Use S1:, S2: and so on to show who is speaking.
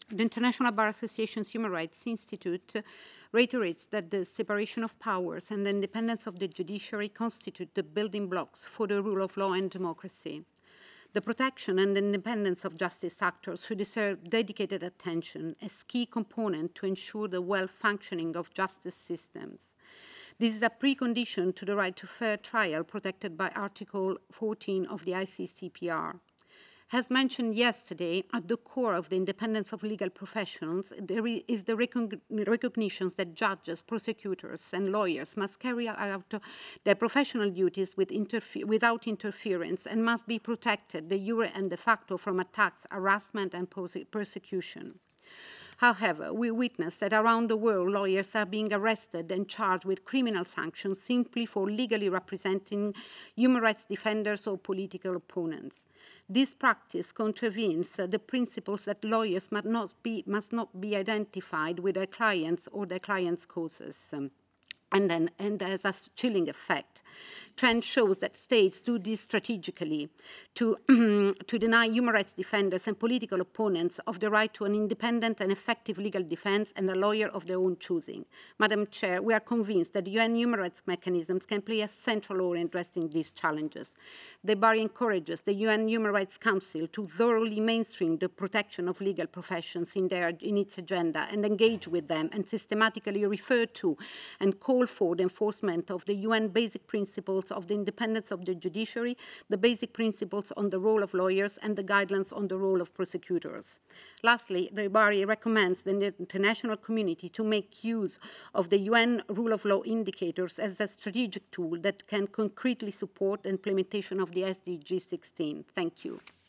S1: The International Bar Association's Human Rights Institute reiterates that the separation of powers and the independence of the judiciary constitute the building blocks for the rule of law and democracy. The protection and independence of justice actors should deserve dedicated attention as key component to ensure the well-functioning of justice systems. This is a precondition to the right to fair trial protected by Article 14 of the ICCPR. As mentioned yesterday, at the core of the independence of legal professions, there is the recognition that judges, prosecutors, and lawyers must carry out their professional duties without interference and must be protected de jure and de facto from attacks, harassment, and persecution. However, we witness that around the world, lawyers are being arrested and charged with criminal sanctions simply for legally representing human rights defenders or political opponents. This practice contravenes the principles that lawyers must not be identified with their clients or their clients' causes. And there's a chilling effect. Trend shows that states do this strategically to, to deny human rights defenders and political opponents of the right to an independent and effective legal defense and a lawyer of their own choosing. Madam Chair, we are convinced that the UN human rights mechanisms can play a central role in addressing these challenges. The bar encourages the UN Human Rights Council to thoroughly mainstream the protection of legal professions in its agenda and engage with them and systematically refer to and call for the enforcement of the UN basic principles of the independence of the judiciary, the basic principles on the role of lawyers, and the guidelines on the role of prosecutors. Lastly, the bar recommends the international community to make use of the UN rule of law indicators as a strategic tool that can concretely support the implementation of the SDG 16. Thank you.